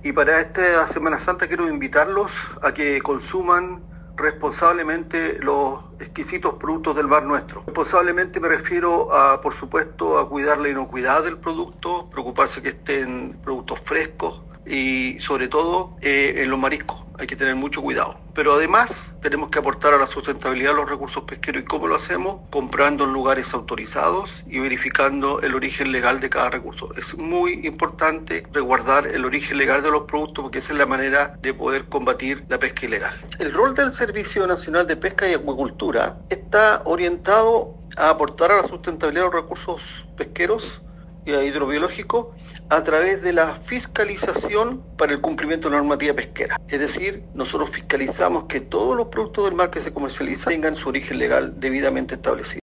Y para esta Semana Santa quiero invitarlos a que consuman responsablemente los exquisitos productos del mar nuestro. Responsablemente me refiero a, por supuesto, a cuidar la inocuidad del producto, preocuparse que estén productos frescos y sobre todo en los mariscos. Hay que tener mucho cuidado. Pero además tenemos que aportar a la sustentabilidad de los recursos pesqueros. ¿Y cómo lo hacemos? Comprando en lugares autorizados y verificando el origen legal de cada recurso. Es muy importante resguardar el origen legal de los productos porque esa es la manera de poder combatir la pesca ilegal. El rol del Servicio Nacional de Pesca y Acuicultura está orientado a aportar a la sustentabilidad de los recursos pesqueros y hidrobiológicos a través de la fiscalización para el cumplimiento de la normativa pesquera. Es decir, nosotros fiscalizamos que todos los productos del mar que se comercializan tengan su origen legal debidamente establecido.